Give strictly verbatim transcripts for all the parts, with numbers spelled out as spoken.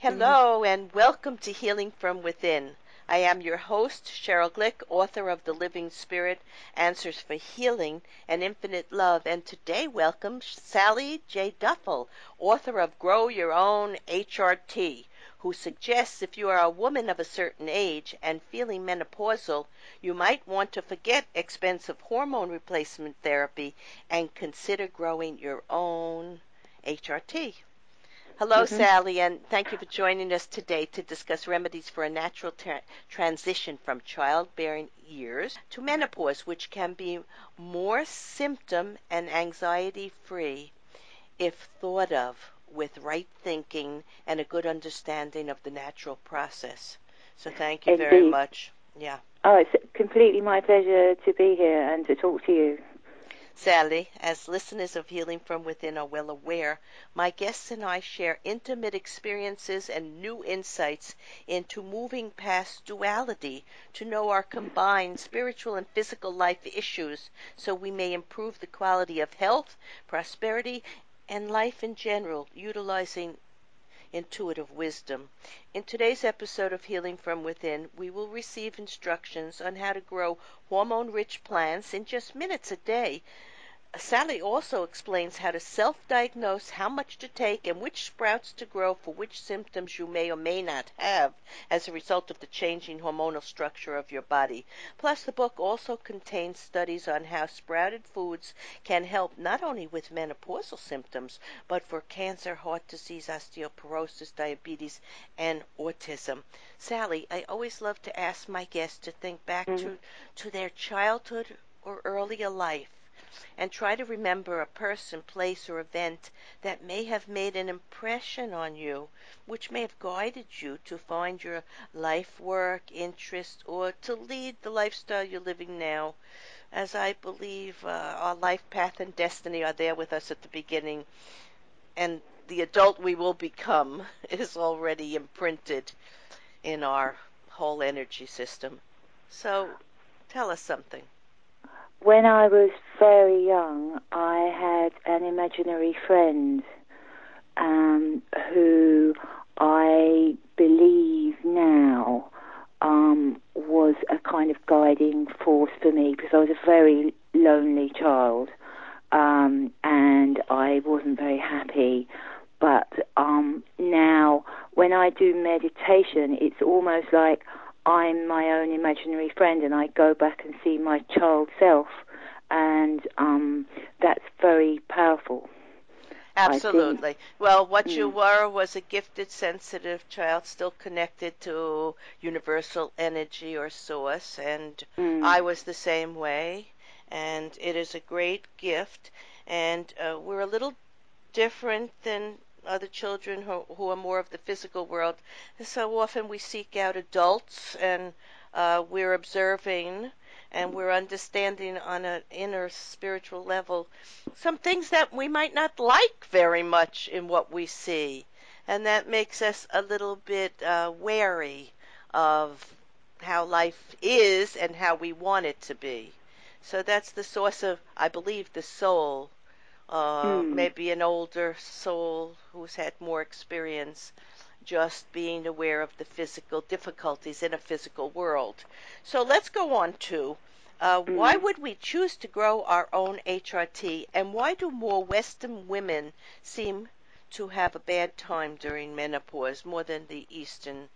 Hello and welcome to Healing from Within. I am your host, Cheryl Glick, author of The Living Spirit, Answers for Healing and Infinite Love. And today welcome Sally J. Duffel, author of Grow Your Own H R T, who suggests if you are a woman of a certain age and feeling menopausal, you might want to forget expensive hormone replacement therapy and consider growing your own H R T. Hello, Mm-hmm. Sally, and thank you for joining us today to discuss remedies for a natural tra- transition from childbearing years to menopause, which can be more symptom and anxiety-free if thought of with right thinking and a good understanding of the natural process. So thank you very Indeed. much. Yeah. Oh, it's completely my pleasure to be here and to talk to you. Sally, as listeners of Healing from Within are well aware, my guests and I share intimate experiences and new insights into moving past duality to know our combined spiritual and physical life issues so we may improve the quality of health, prosperity, and life in general, utilizing intuitive wisdom. In today's episode of Healing from Within, we will receive instructions on how to grow hormone-rich plants in just minutes a day. Sally also explains how to self-diagnose how much to take and which sprouts to grow for which symptoms you may or may not have as a result of the changing hormonal structure of your body. Plus, the book also contains studies on how sprouted foods can help not only with menopausal symptoms, but for cancer, heart disease, osteoporosis, diabetes, and autism. Sally, I always love to ask my guests to think back Mm-hmm. to, to their childhood or earlier life and try to remember a person, place, or event that may have made an impression on you, which may have guided you to find your life work, interest, or to lead the lifestyle you're living now, as I believe uh, our life path and destiny are there with us at the beginning, and the adult we will become is already imprinted in our whole energy system. So, tell us something. When I was very young, I had an imaginary friend um, who I believe now um, was a kind of guiding force for me because I was a very lonely child um, and I wasn't very happy. But um, now, when I do meditation, it's almost like I'm my own imaginary friend, and I go back and see my child self, and um, that's very powerful. Absolutely. Well, what Mm. you were was a gifted, sensitive child, still connected to universal energy or source, and Mm. I was the same way, and it is a great gift, and uh, we're a little different than other children who, who are more of the physical world. So often we seek out adults and uh, we're observing and we're understanding on an inner spiritual level some things that we might not like very much in what we see. And that makes us a little bit uh, wary of how life is and how we want it to be. So that's the source of, I believe, the soul. Uh, Mm. maybe an older soul who's had more experience just being aware of the physical difficulties in a physical world. So let's go on to uh, why Mm. would we choose to grow our own H R T, and why do more Western women seem to have a bad time during menopause more than the Eastern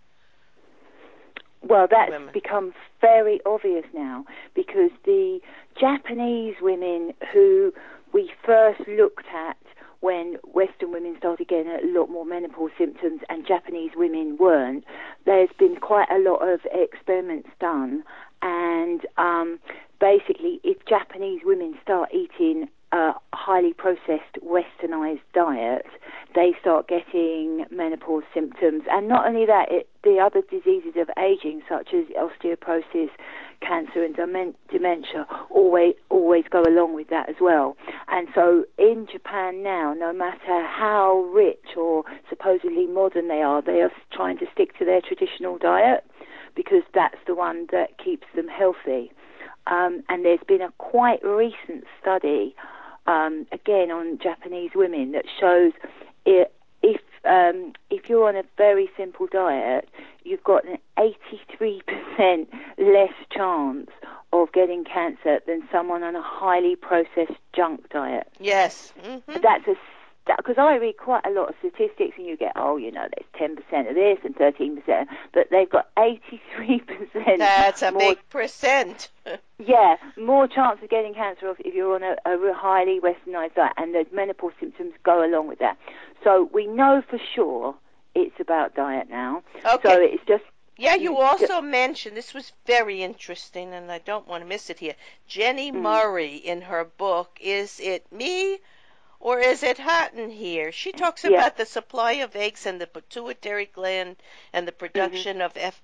Well, that's women? become very obvious now because the Japanese women who we first looked at when Western women started getting a lot more menopause symptoms and Japanese women weren't, there's been quite a lot of experiments done, and um, basically if Japanese women start eating a highly processed westernized diet, they start getting menopause symptoms. And not only that, it, the other diseases of aging, such as osteoporosis, cancer and dementia, always always go along with that as well. And so in Japan now, no matter how rich or supposedly modern they are, they are trying to stick to their traditional diet because that's the one that keeps them healthy. Um, and there's been a quite recent study, um, again on Japanese women, that shows it, if um, if you're on a very simple diet, you've got an eighty-three percent less chance of getting cancer than someone on a highly processed junk diet. Yes. Mm-hmm. That's a because I read quite a lot of statistics, and you get, oh, you know, there's ten percent of this and thirteen percent, but they've got eighty-three percent. That's a more, big percent. yeah, more chance of getting cancer if you're on a, a highly westernized diet, and the menopause symptoms go along with that. So we know for sure it's about diet now. Okay. So it's just... Yeah, you also mentioned, this was very interesting, and I don't want to miss it here, Jenny mm. Murray in her book, Is It Me or Is It Hot in Here? She talks yeah. about the supply of eggs and the pituitary gland and the production mm-hmm. of F-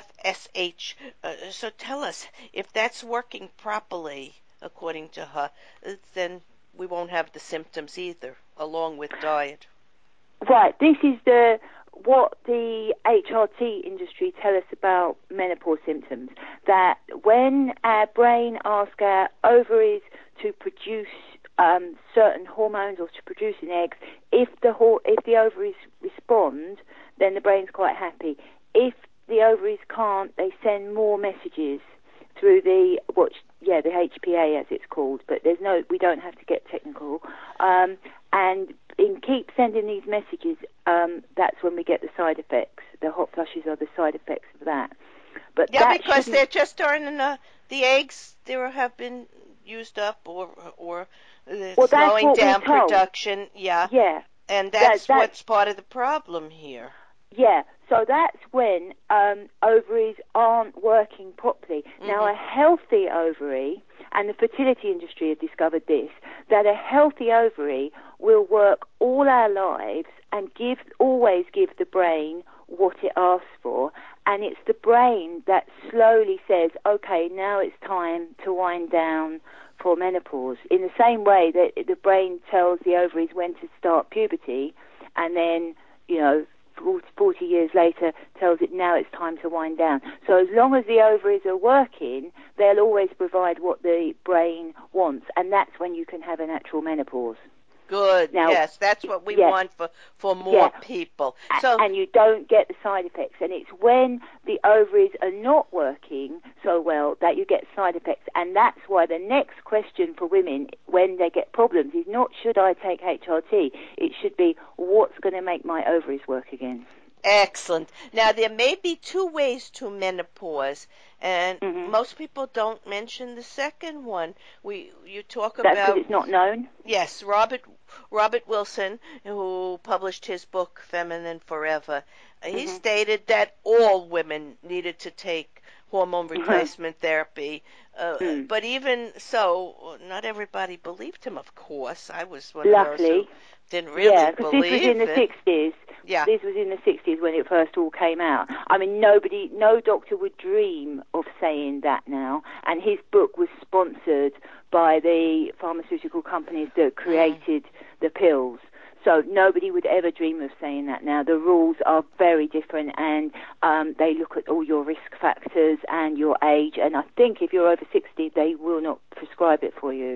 FSH. Uh, so tell us, if that's working properly, according to her, then we won't have the symptoms either, along with diet. Right, this is the... what the H R T industry tell us about menopause symptoms, that when our brain asks our ovaries to produce um, certain hormones or to produce an egg, if the if the ovaries respond, then the brain's quite happy. If the ovaries can't, they send more messages through the what yeah the H P A as it's called, but there's no we don't have to get technical, um, and in keep sending these messages, um, that's when we get the side effects. The hot flushes are the side effects of that. But yeah, that because shouldn't... there just aren't enough. The eggs there have been used up, or or uh, well, slowing down production. Yeah, yeah, and that's, that, that's what's part of the problem here. Yeah, so that's when um, ovaries aren't working properly. Mm-hmm. Now, a healthy ovary, and the fertility industry have discovered this, that a healthy ovary will work all our lives and give always give the brain what it asks for, and it's the brain that slowly says, okay, now it's time to wind down for menopause, in the same way that the brain tells the ovaries when to start puberty, and then, you know, forty years later tells it now it's time to wind down. So as long as the ovaries are working, they'll always provide what the brain wants, and that's when you can have a natural menopause. Good. Now, yes, that's what we yes, want for, for more yeah. people. So, and you don't get the side effects. And it's when the ovaries are not working so well that you get side effects. And that's why the next question for women when they get problems is not, should I take H R T? It should be, what's going to make my ovaries work again? Excellent. Now, there may be two ways to menopause, and mm-hmm. most people don't mention the second one. We you talk That's about... because it's not known? Yes, Robert Robert Wilson, who published his book, Feminine Forever, mm-hmm. he stated that all women needed to take hormone replacement mm-hmm. therapy. Uh, mm. But even so, not everybody believed him, of course. I was one Luckily. of those who didn't really yeah, believe this was in the it. sixties. Yeah. This was in the sixties when it first all came out. I mean, nobody, no doctor would dream of saying that now. And his book was sponsored by the pharmaceutical companies that created mm. the pills. So nobody would ever dream of saying that now. The rules are very different, and um, they look at all your risk factors and your age. And I think if you're over sixty, they will not prescribe it for you.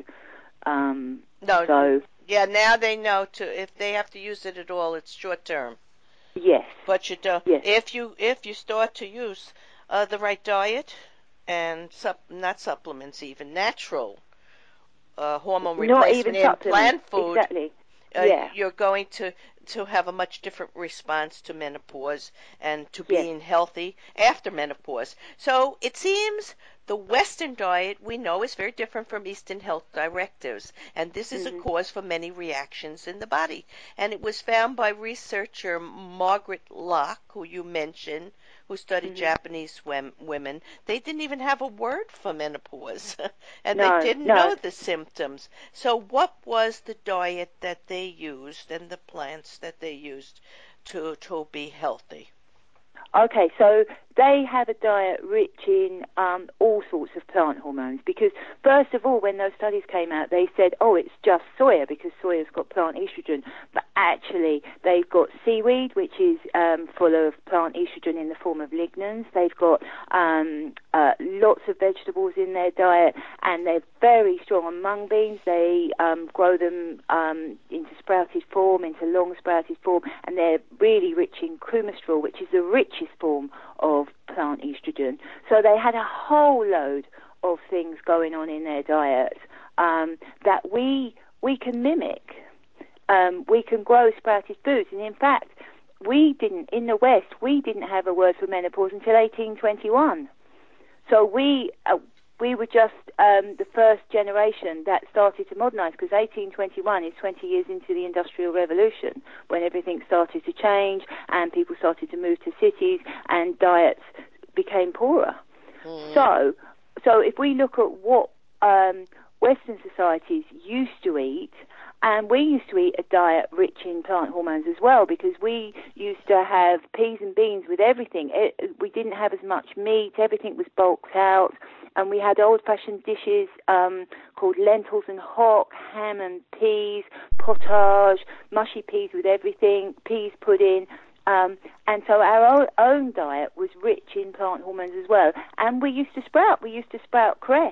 Um, no. So yeah, now they know to if they have to use it at all, it's short term. Yes. But you don't. Yes. If you if you start to use uh, the right diet and sup, not supplements, even natural uh, hormone not replacement even in plant food. Exactly. Uh, yeah. You're going to, to have a much different response to menopause and to yes. being healthy after menopause. So it seems the Western diet we know is very different from Eastern health directives, and this is mm-hmm. a cause for many reactions in the body. And it was found by researcher Margaret Locke, who you mentioned, who studied mm-hmm. Japanese wem- women. They didn't even have a word for menopause, and no, they didn't no. know the symptoms. So what was the diet that they used and the plants that they used to, to be healthy? Okay, so they have a diet rich in um, all sorts of plant hormones. Because first of all, when those studies came out, they said, oh, it's just soya because soya's got plant estrogen. But actually, they've got seaweed, which is um, full of plant estrogen in the form of lignans. They've got um, uh, lots of vegetables in their diet, and they're very strong on mung beans. They um, grow them um, into sprouted form, into long sprouted form, and they're really rich in coumastrol, which is the richest form of plant estrogen. So they had a whole load of things going on in their diet um, that we we can mimic. Um, we can grow sprouted foods, and in fact, we didn't in the West. We didn't have a word for menopause until eighteen twenty-one. So we uh, we were just um, the first generation that started to modernise, because eighteen twenty-one is twenty years into the Industrial Revolution, when everything started to change and people started to move to cities and diets became poorer. Mm. So, so if we look at what um, Western societies used to eat, and we used to eat a diet rich in plant hormones as well, because we used to have peas and beans with everything. It, we didn't have as much meat. Everything was bulked out. And we had old-fashioned dishes um, called lentils and hock, ham and peas, potage, mushy peas with everything, peas pudding. Um, and so our own, own diet was rich in plant hormones as well. And we used to sprout. We used to sprout cress,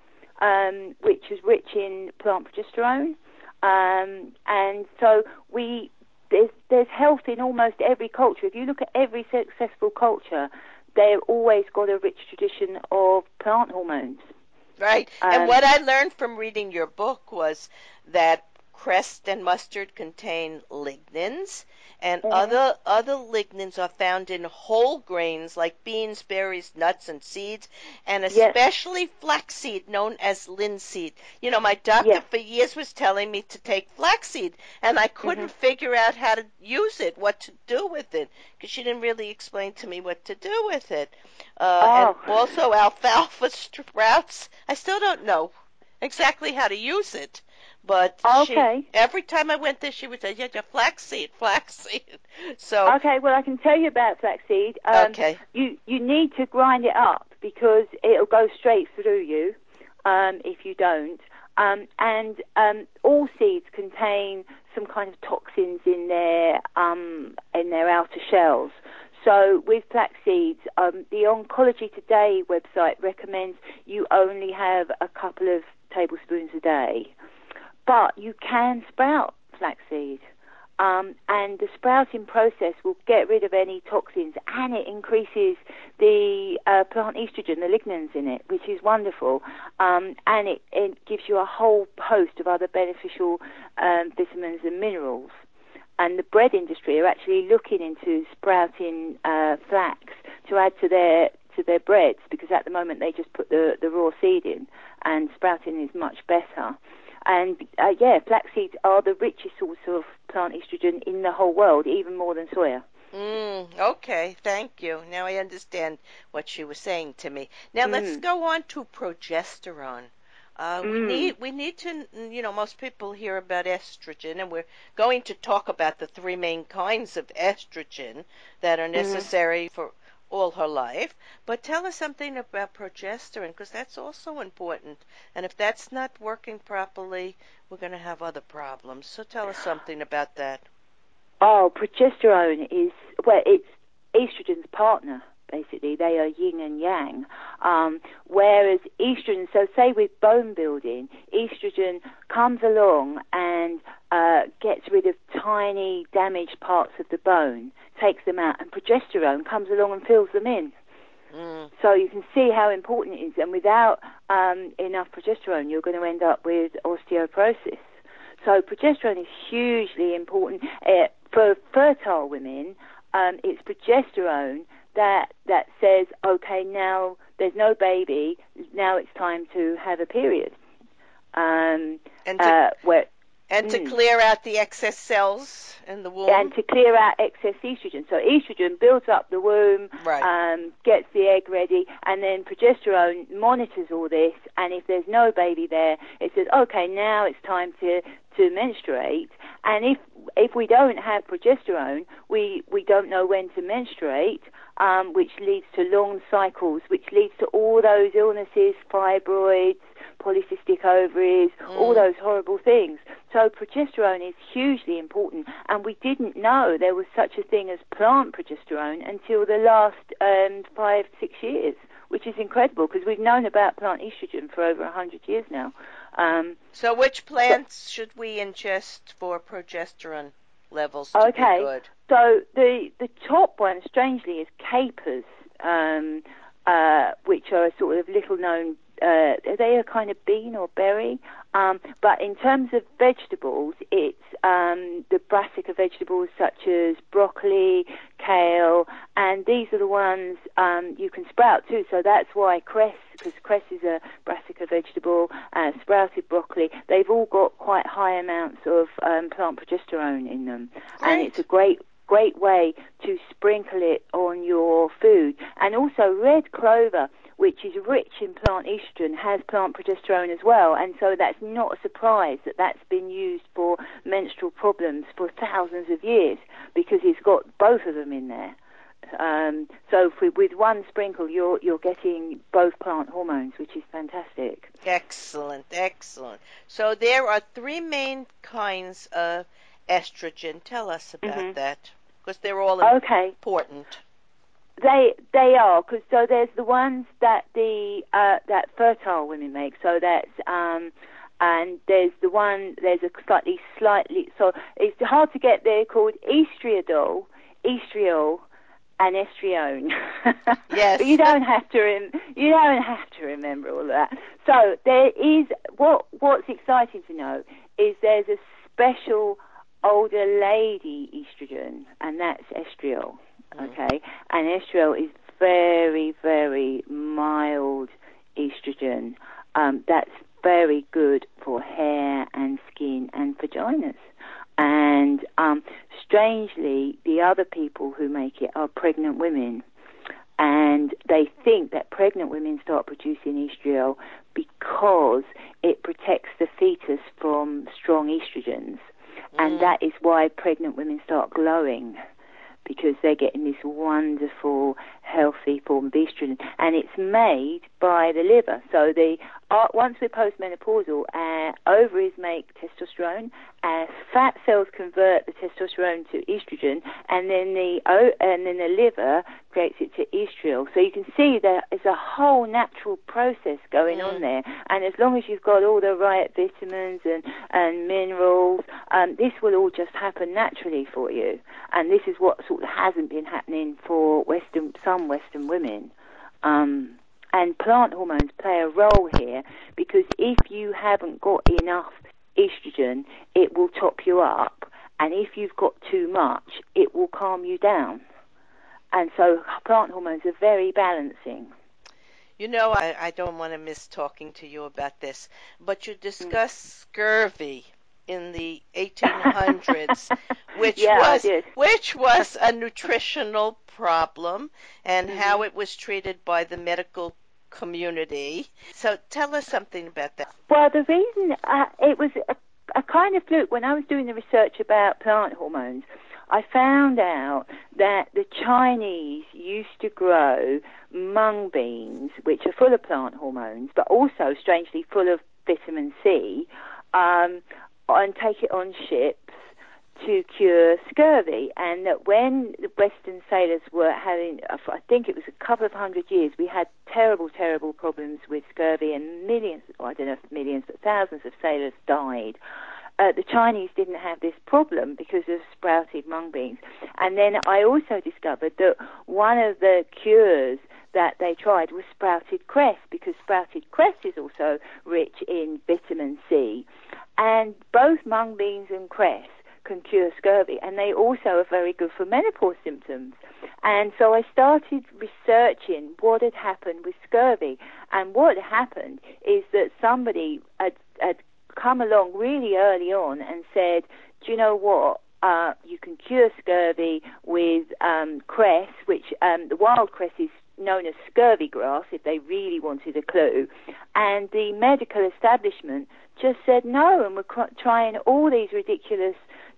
um, which was rich in plant progesterone. Um, and so we there's, there's health in almost every culture. If you look at every successful culture, they've always got a rich tradition of plant hormones. Right. Um, and what I learned from reading your book was that cress and mustard contain lignans, and mm-hmm. other other lignans are found in whole grains like beans, berries, nuts, and seeds, and especially yes. flaxseed, known as linseed. You know, my doctor yes. for years was telling me to take flaxseed, and I couldn't mm-hmm. figure out how to use it, what to do with it, because she didn't really explain to me what to do with it. Uh, oh. And also alfalfa sprouts. I still don't know exactly how to use it. But okay. she, every time I went there, she would say, yeah, yeah, flaxseed, flaxseed. So okay, well, I can tell you about flaxseed. Um, okay. You, you need to grind it up because it'll go straight through you um, if you don't. Um, and um, all seeds contain some kind of toxins in their, um, in their outer shells. So with flax seeds, um, the Oncology Today website recommends you only have a couple of tablespoons a day. But you can sprout flaxseed, um, and the sprouting process will get rid of any toxins, and it increases the uh, plant estrogen, the lignans in it, which is wonderful, um, and it, it gives you a whole host of other beneficial um, vitamins and minerals. And the bread industry are actually looking into sprouting uh, flax to add to their to their breads, because at the moment they just put the, the raw seed in, and sprouting is much better. And, uh, yeah, flax seeds are the richest source of plant estrogen in the whole world, even more than soya. Mm, okay, thank you. Now I understand what she was saying to me. Now mm. let's go on to progesterone. Uh, mm. We need we need to, you know, most people hear about estrogen, and we're going to talk about the three main kinds of estrogen that are necessary mm. for all her life. But tell us something about progesterone, because that's also important. And if that's not working properly, we're going to have other problems. So tell us something about that. Oh, progesterone is, well, it's estrogen's partner, basically. They are yin and yang. Um, whereas estrogen, so say with bone building, estrogen comes along and uh, gets rid of tiny damaged parts of the bone, takes them out, and progesterone comes along and fills them in. Mm. So you can see how important it is. And without um, enough progesterone, you're going to end up with osteoporosis. So progesterone is hugely important. Uh, for fertile women, um, it's progesterone that that says, okay, now there's no baby, now it's time to have a period. Um, and to, uh, where, and mm, to clear out the excess cells in the womb. And to clear out excess estrogen. So estrogen builds up the womb, right. um, gets the egg ready, and then progesterone monitors all this, and if there's no baby there, it says, okay, now it's time to, to menstruate. And if if we don't have progesterone, we, we don't know when to menstruate, um, which leads to long cycles, which leads to all those illnesses, fibroids, polycystic ovaries, mm. all those horrible things. So progesterone is hugely important, and we didn't know there was such a thing as plant progesterone until the last um, five, six years, which is incredible because we've known about plant estrogen for over one hundred years now. Um, so which plants so, should we ingest for progesterone levels to okay, be good? So the, the top one, strangely, is capers, um, uh, which are a sort of little-known, uh, they are kind of bean or berry. Um, but in terms of vegetables, it's um, the brassica vegetables such as broccoli, kale, and these are the ones um, you can sprout too. So that's why cress, because cress is a brassica vegetable, uh, sprouted broccoli, they've all got quite high amounts of um, plant progesterone in them. Great. And it's a great great way to sprinkle it on your food. And also red clover, which is rich in plant estrogen, has plant progesterone as well, and so that's not a surprise that that's been used for menstrual problems for thousands of years, because it's got both of them in there. Um, so for, with one sprinkle, you're you're getting both plant hormones, which is fantastic. Excellent, excellent. So there are three main kinds of estrogen. Tell us about mm-hmm. that, because they're all okay. important. They they are, because so there's the ones that the uh, that fertile women make. So that's um, and there's the one there's a slightly slightly so it's hard to get there, called estriadol, estriol, and estrione. Yes. But you don't have to rem- you don't have to remember all of that. So there is what what's exciting to know is there's a special older lady estrogen, and that's estriol. Okay, and estriol is very, very mild estrogen. Um, that's very good for hair and skin and vaginas. And um, strangely, the other people who make it are pregnant women. And they think that pregnant women start producing estriol because it protects the fetus from strong estrogens. Mm. And that is why pregnant women start glowing, because they're getting this wonderful, healthy form of estrogen, and it's made by the liver. So the uh, once we're postmenopausal, uh, ovaries make testosterone, uh, fat cells convert the testosterone to estrogen, and then the uh, and then the liver creates it to estriol. So you can see that there's a whole natural process going mm. on there, and as long as you've got all the right vitamins and and minerals, um, this will all just happen naturally for you. And this is what sort of hasn't been happening for Western some Western women. Um, and plant hormones play a role here, because if you haven't got enough estrogen, it will top you up. And if you've got too much, it will calm you down. And so plant hormones are very balancing. You know, I, I don't want to miss talking to you about this, but you discussed mm. scurvy in the eighteen hundreds, which yeah, was which was a nutritional problem, and mm-hmm. how it was treated by the medical community. So tell us something about that. Well, the reason uh, it was a, a kind of fluke. When I was doing the research about plant hormones, I found out that the Chinese used to grow mung beans, which are full of plant hormones, but also strangely full of vitamin C, um, and take it on ships to cure scurvy. And that when the Western sailors were having, I think it was a couple of hundred years, we had terrible, terrible problems with scurvy, and millions, I don't know if millions, but thousands of sailors died. Uh, the Chinese didn't have this problem because of sprouted mung beans. And then I also discovered that one of the cures that they tried was sprouted cress, because sprouted cress is also rich in vitamin C. And both mung beans and cress can cure scurvy, and they also are very good for menopause symptoms. And so I started researching what had happened with scurvy. And what happened is that somebody had, had come along really early on and said, do you know what? Uh, you can cure scurvy with um, cress, which um, the wild cress is known as scurvy grass, if they really wanted a clue. And the medical establishment just said no, and we're cr- trying all these ridiculous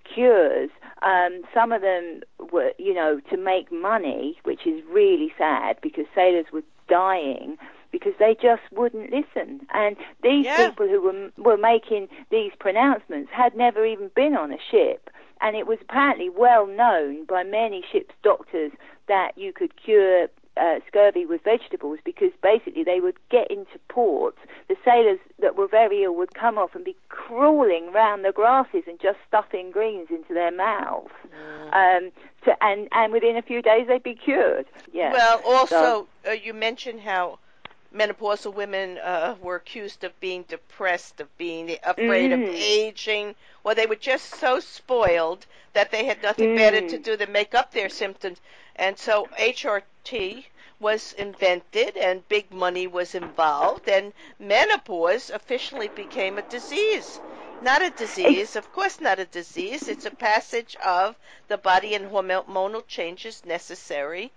cures. Um, some of them were, you know, to make money, which is really sad because sailors were dying because they just wouldn't listen. And these Yeah. people who were were making these pronouncements had never even been on a ship. And it was apparently well known by many ship's doctors that you could cure uh, scurvy with vegetables because basically they would get into port. The sailors that were very ill would come off and be crawling round the grasses and just stuffing greens into their mouths. Mm. Um, to, and, and within a few days they'd be cured. Yeah. Well, also, so, uh, you mentioned how menopausal women uh, were accused of being depressed, of being afraid mm. of aging. Well, they were just so spoiled that they had nothing mm. better to do than make up their symptoms. And so H R T was invented and big money was involved, and menopause officially became a disease. Not a disease, of course not a disease. It's a passage of the body and hormonal changes necessary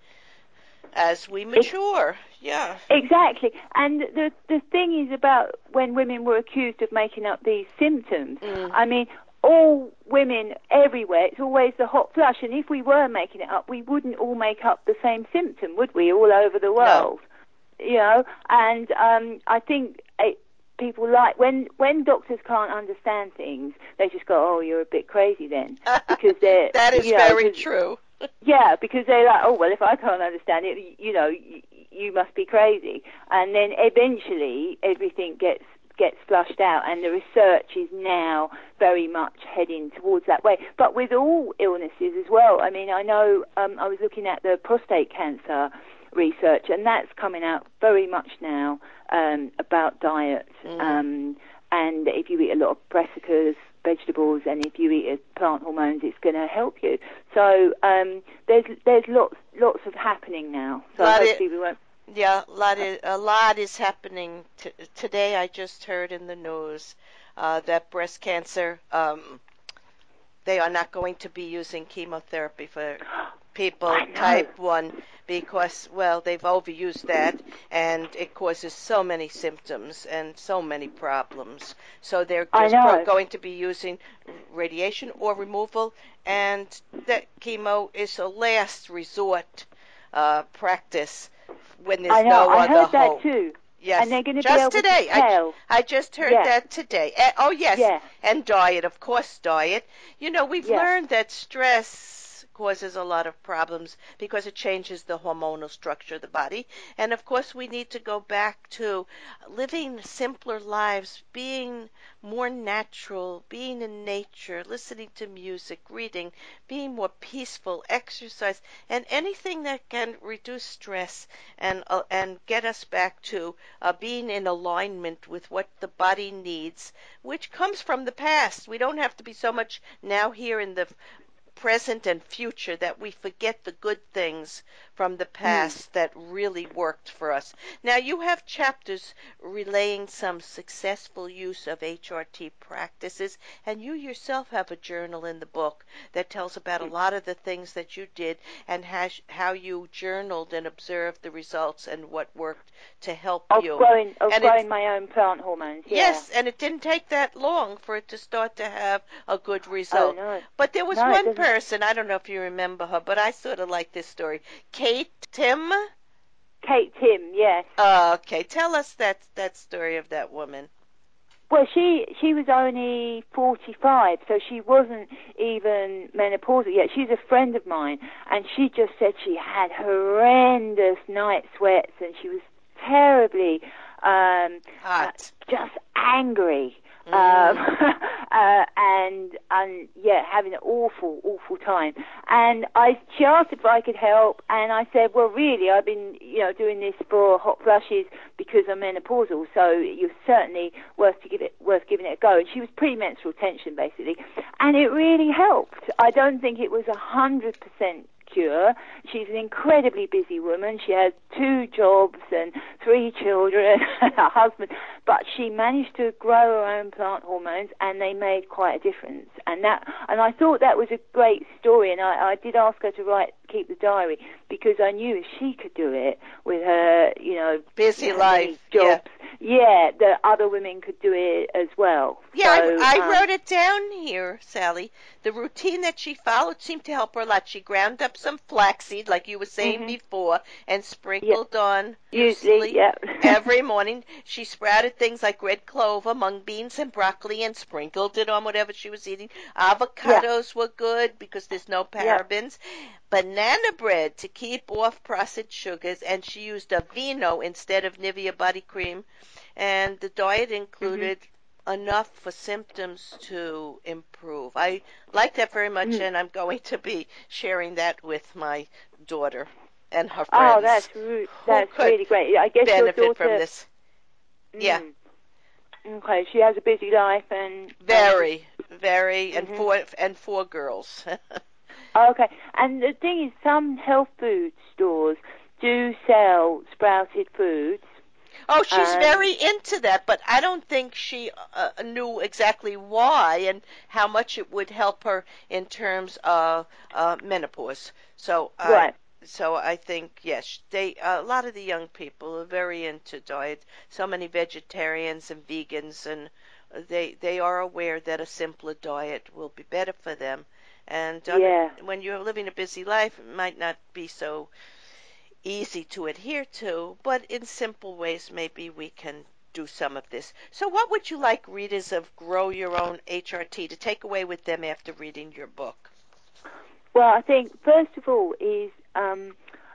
as we mature. Yeah. Exactly. And the the thing is about when women were accused of making up these symptoms, mm. I mean, all women everywhere, it's always the hot flush. And if we were making it up, we wouldn't all make up the same symptom, would we, all over the world? No. You know, and um, I think it, people like, when, when doctors can't understand things, they just go, oh, you're a bit crazy then. Because they're, that is you know, very true. Yeah, because they're like, oh, well, if I can't understand it, you know, you, you must be crazy. And then eventually everything gets gets flushed out, and the research is now very much heading towards that way. But with all illnesses as well, I mean, I know um, I was looking at the prostate cancer research, and that's coming out very much now um, about diet. Mm. Um, and if you eat a lot of brassicas, vegetables, and if you eat plant hormones, it's going to help you. So um, there's there's lots lots of happening now. So hopefully it, we won't. Yeah, a lot is, a lot is happening. T- today I just heard in the news uh, that breast cancer, um, they are not going to be using chemotherapy for people type one because, well, they've overused that, and it causes so many symptoms and so many problems. So they're just pro- going to be using radiation or removal, and that chemo is a last resort uh, practice when there's I know, no I other heard that hope. too. Yes, and they're going to just be able today. to tell. I, I just heard yeah. that today. Uh, oh, yes, yeah. and diet, of course, diet. You know, we've yeah. learned that stress causes a lot of problems because it changes the hormonal structure of the body. And, of course, we need to go back to living simpler lives, being more natural, being in nature, listening to music, reading, being more peaceful, exercise, and anything that can reduce stress and uh, and get us back to uh, being in alignment with what the body needs, which comes from the past. We don't have to be so much now here in the present and future that we forget the good things from the past mm. that really worked for us. Now, you have chapters relaying some successful use of H R T practices, and you yourself have a journal in the book that tells about a lot of the things that you did and has, how you journaled and observed the results and what worked to help of you. Growing, of and growing my own plant hormones, yeah. Yes, and it didn't take that long for it to start to have a good result. Oh, no. But there was no, one person, I don't know if you remember her, but I sort of like this story. Kate Tim? Kate Tim, yes. Uh, okay, tell us that that story of that woman. Well, she she was only forty-five, so she wasn't even menopausal yet. She's a friend of mine, and she just said she had horrendous night sweats, and she was terribly um, hot, uh, just angry. Mm. Um, uh, and and yeah, having an awful, awful time. And I, she asked if I could help, and I said, well, really, I've been, you know, doing this for hot flushes because I'm menopausal, so you're certainly worth to give it, worth giving it a go. And she was premenstrual tension, basically, and it really helped. I don't think it was a hundred percent cure. She's an incredibly busy woman. She has two jobs and three children and a husband, but she managed to grow her own plant hormones, and they made quite a difference. And that, and I thought that was a great story. And I, I did ask her to write, keep the diary, because I knew if she could do it with her, you know, busy life, jobs, yeah. yeah, that other women could do it as well. Yeah, So, I, I um, wrote it down here, Sally. The routine that she followed seemed to help her a lot. She ground up some flaxseed, like you were saying hmm before, and yeah, sprinkled on usually, muesli yeah. every morning. She sprouted things like red clover, mung beans, and broccoli, and sprinkled it on whatever she was eating. yeah, Avocados were good because there's no yeah. parabens. Banana bread to keep off processed sugars, and she used Aveeno instead of Nivea body cream. And the diet hmm included enough for symptoms to improve. I like that very much, Mm. and I'm going to be sharing that with my daughter and her Oh, that's friends re- who that's could really great. I guess your benefit from daughter. this. Yeah, Mm, okay, she has a busy life, and um, she's. very, very, and hmm four and four girls. Okay, and the thing is, some health food stores do sell sprouted foods. Oh, she's Um, very into that, but I don't think she uh, knew exactly why and how much it would help her in terms of uh, menopause. So I, right. so I think yes, they a lot of the young people are very into diet. So many vegetarians and vegans, and they they are aware that a simpler diet will be better for them. And on, Yeah. when you're living a busy life, it might not be so easy to adhere to, but in simple ways, maybe we can do some of this. So, what would you like readers of Grow Your Own H R T to take away with them after reading your book? Well, I think first of all is um,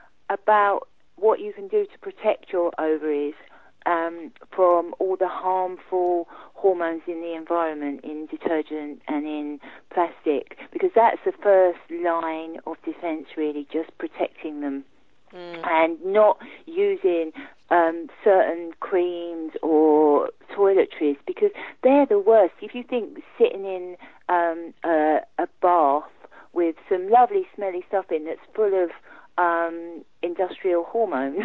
about what you can do to protect your ovaries um, from all the harmful hormones in the environment, in detergent and in plastic, because that's the first line of defense, really, just protecting them. Mm. And not using um, certain creams or toiletries, because they're the worst. If you think sitting in um, a, a bath with some lovely smelly stuff in that's full of um, industrial hormones,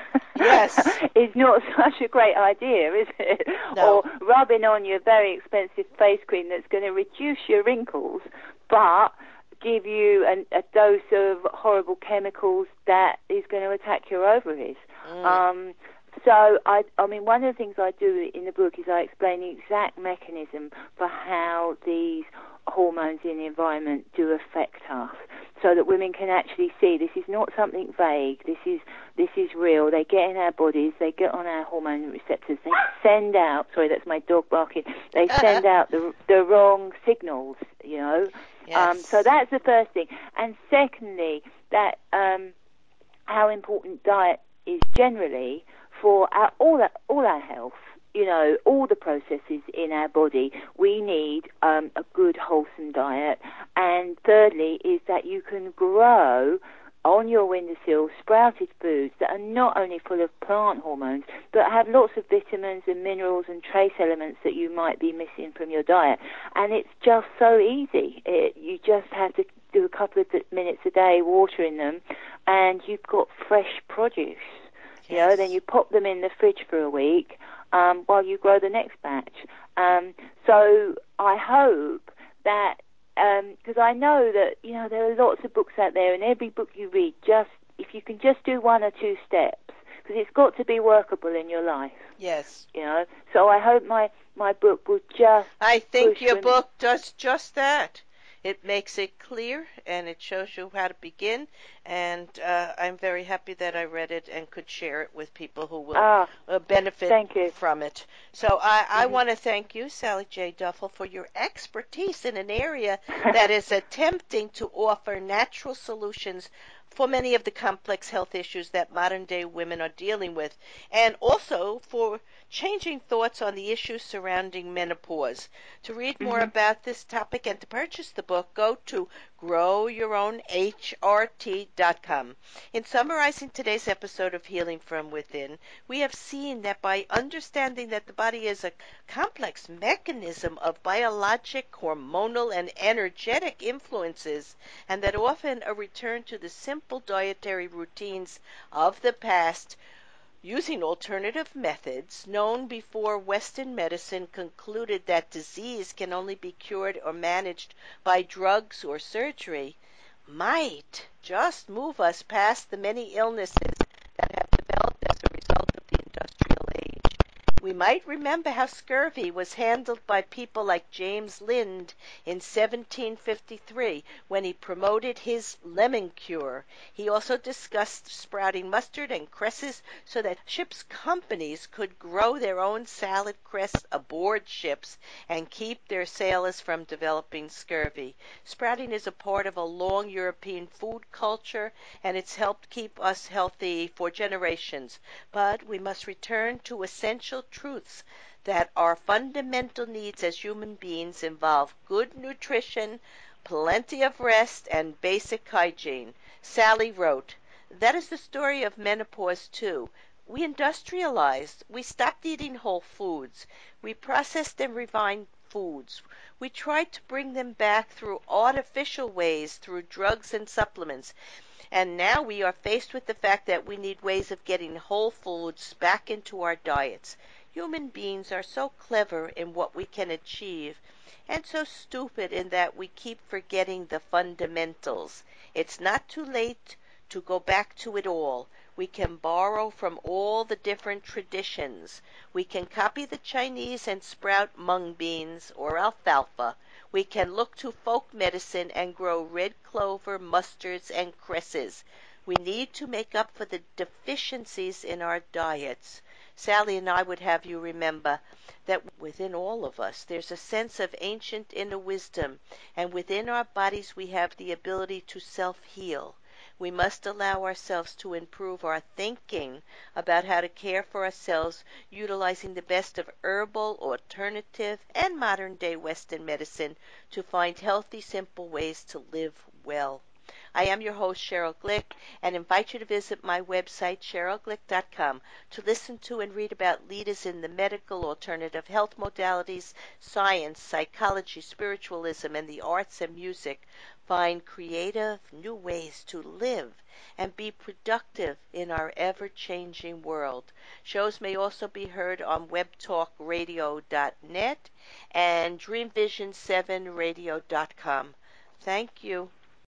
Yes. is not such a great idea, is it? No. Or rubbing on your very expensive face cream that's going to reduce your wrinkles, but give you an, a dose of horrible chemicals that is going to attack your ovaries. Mm. Um, so, I, I mean, one of the things I do in the book is I explain the exact mechanism for how these hormones in the environment do affect us, so that women can actually see this is not something vague. This is this is real. They get in our bodies. They get on our hormone receptors. They send out. Sorry, that's my dog barking. They send out the the wrong signals. You know. Um, so Yes. that's the first thing. And secondly, that um, how important diet is generally for our, all our, all our health. You know, all the processes in our body. We need um, a good, wholesome diet. And thirdly, is that you can grow on your windowsill sprouted foods that are not only full of plant hormones, but have lots of vitamins and minerals and trace elements that you might be missing from your diet. And it's just so easy. It, you just have to do a couple of minutes a day watering them, and you've got fresh produce. Yes. You know, then you pop them in the fridge for a week um, while you grow the next batch. Um, so I hope that, because um, I know that, you know, there are lots of books out there, and every book you read, just if you can just do one or two steps, because it's got to be workable in your life. Yes. You know, so I hope my, my book will just I think push your women. book does just that. It makes it clear, and it shows you how to begin, and uh, I'm very happy that I read it and could share it with people who will Ah, uh, benefit thank you. from it. So I, I Mm-hmm. want to thank you, Sally J. Duffel, for your expertise in an area that is attempting to offer natural solutions for many of the complex health issues that modern-day women are dealing with, and also for changing thoughts on the issues surrounding menopause. To read more Mm-hmm. about this topic and to purchase the book, go to grow your own H R T dot com. In summarizing today's episode of Healing from Within, we have seen that by understanding that the body is a complex mechanism of biologic, hormonal, and energetic influences, and that often a return to the simple dietary routines of the past, using alternative methods known before Western medicine concluded that disease can only be cured or managed by drugs or surgery, might just move us past the many illnesses that have developed as a result of the industrial age. We might remember how scurvy was handled by people like James Lind in seventeen fifty-three when he promoted his lemon cure. He also discussed sprouting mustard and cresses so that ships' companies could grow their own salad cress aboard ships and keep their sailors from developing scurvy. Sprouting is a part of a long European food culture, and it's helped keep us healthy for generations. But we must return to essential truths that our fundamental needs as human beings involve good nutrition, plenty of rest, and basic hygiene. Sally wrote, "That is the story of menopause, too. We industrialized. We stopped eating whole foods. We processed and refined foods. We tried to bring them back through artificial ways, through drugs and supplements. And now we are faced with the fact that we need ways of getting whole foods back into our diets. Human beings are so clever in what we can achieve, and so stupid in that we keep forgetting the fundamentals. It's not too late to go back to it all. We can borrow from all the different traditions. We can copy the Chinese and sprout mung beans or alfalfa. We can look to folk medicine and grow red clover, mustards, and cresses. We need to make up for the deficiencies in our diets." Sally and I would have you remember that within all of us there's a sense of ancient inner wisdom, and within our bodies we have the ability to self-heal. We must allow ourselves to improve our thinking about how to care for ourselves, utilizing the best of herbal, alternative, and modern-day Western medicine to find healthy, simple ways to live well. I am your host, Cheryl Glick, and invite you to visit my website, cheryl glick dot com, to listen to and read about leaders in the medical, alternative health modalities, science, psychology, spiritualism, and the arts and music. Find creative, new ways to live and be productive in our ever-changing world. Shows may also be heard on web talk radio dot net and dream vision seven radio dot com. Thank you.